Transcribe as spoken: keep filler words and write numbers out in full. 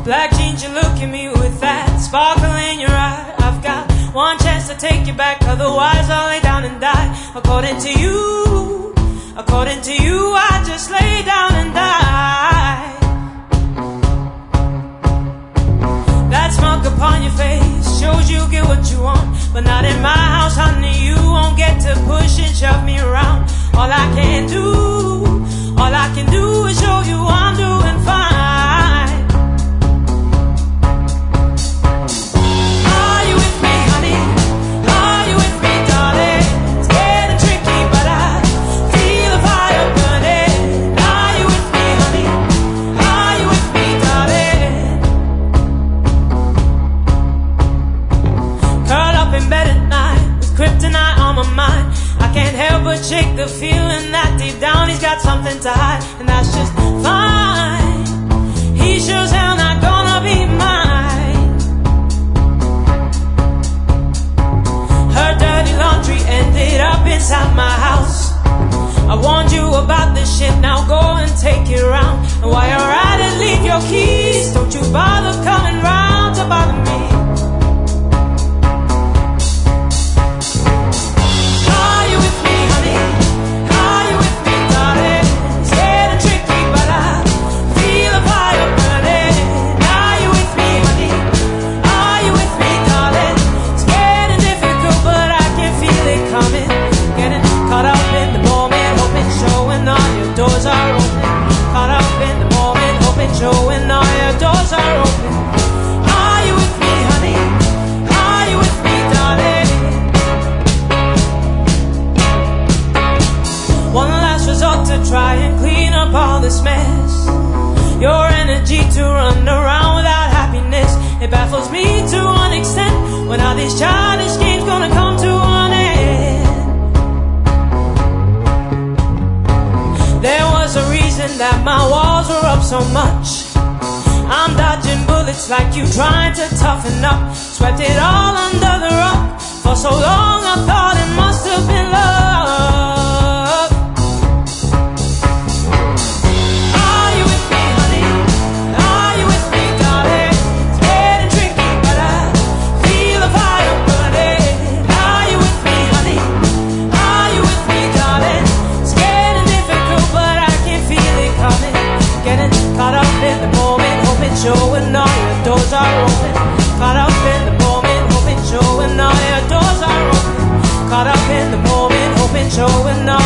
Black jeans, you look at me with that sparkle in your eye. I've got one chance to take you back, otherwise I'll lay down and die. According to you, according to you, I just lay down and die. That smirk upon your face shows you get what you want, but not in my house, honey. You won't get to push and shove me around. All I can do, all I can do is show you I'm doing fine. Shake the feeling that deep down he's got something to hide, and that's just fine. He sure's hell not gonna be mine. Her dirty laundry ended up inside my house. I warned you about this shit, now go and take it round. And while you're at it, leave your keys. Don't you bother coming round to bother me. Showing all your doors are open. Are you with me, honey? Are you with me, darling? One last resort to try and clean up all this mess. Your energy to run around without happiness, it baffles me to an extent. When are these childish games gonna come to an end? There was a reason that my walls were up so much. I'm dodging bullets like you trying to toughen up. Swept it all under the rug. For so long I thought it must have been love. Are you with me, honey? Are you with me, darling? It's getting tricky, but I feel the fire burning. Are you with me, honey? Are you with me, darling? It's getting difficult, but I can feel it coming. Getting caught up in the moment, hoping, showing all your doors are open. Caught up in the moment, hoping, showing all your doors are open. Caught up in the moment, hoping, showing all